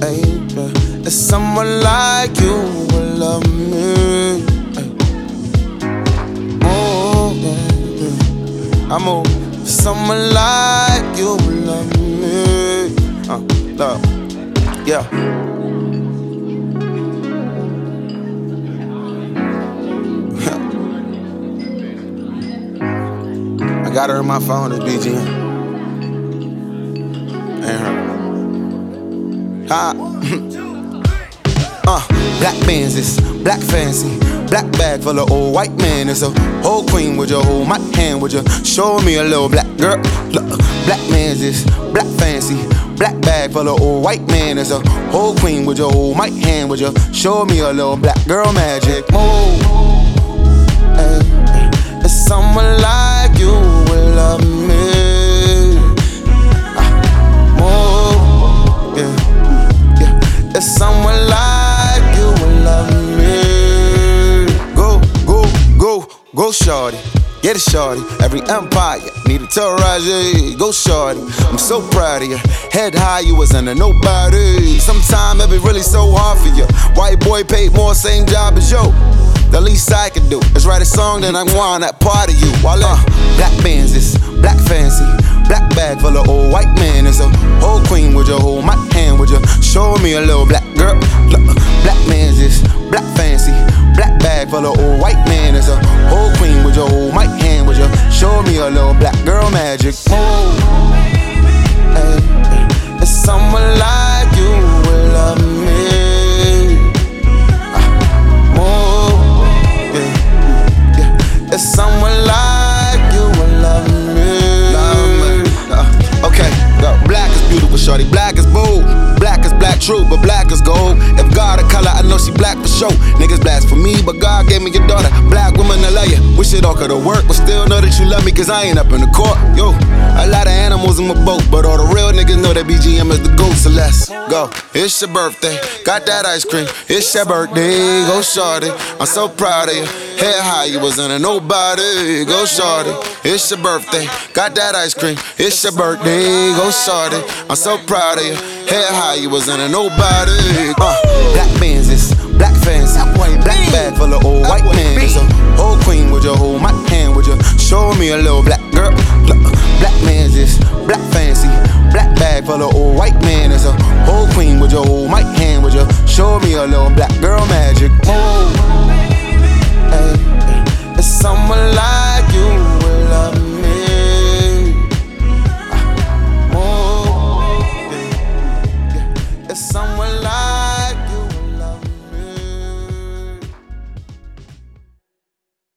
It's someone like you will love me. Oh, yeah. I'm over. Someone like you will love me. Love. Yeah. I got her on my phone, it's BGM. Ain't her. Ha. Black Benzes, black fancy, black bag full of old white man. It's a whole queen with your whole mic hand. Would you show me a little black girl? Black Benzes, black fancy, black bag full of old white man. It's a whole queen with your whole mic hand. Would you show me a little black girl magic? Move. It's someone like you will love me. Move. Yeah. It's someone like you will love me. Go, shorty. Get it, shorty. Every empire need to terrorize you. Go, shorty. I'm so proud of you. Head high, you was under nobody. Sometimes it be really so hard for you. White boy paid more, same job as you. The least I can do is write a song, then I'm on that part of you. Black Benzes, black fancy, black bag full of old white man. It's a whole queen with your whole mic hand. Would you show me a little black girl? Black Benzes, black fancy, black bag full of old white man. It's a whole queen with your whole mic hand. Would you show me a little black girl magic? Move. It's someone like you will love me. It's someone like you will love me. Okay, go. Black is beautiful, shorty. Black is bold. Black is black, true, but black is gold. If God a color, I know she black for sure. Niggas blast for me, but God gave me your daughter. Black woman, I love you. Wish it all could've worked, but still know that you love me, cause I ain't up in the court. Yo, a lot of animals in my boat, but all the real niggas know that BGM is the GOAT, so let's go. It's your birthday, got that ice cream. It's your birthday, go shorty. I'm so proud of you. Head high, you was under nobody. Go shorty. It's your birthday, got that ice cream. It's your birthday, go shorty. I'm so proud of you. Head high, you was under nobody. Black Benzes, black fancy, black bag full of old white man. It's a whole queen with your whole mic hand. Would you show me a little black girl? Black Benzes, black fancy, black bag full of old white man. It's a whole queen with your whole mic hand. Would you show me a little black girl magic? It's someone like you will love me. It's someone like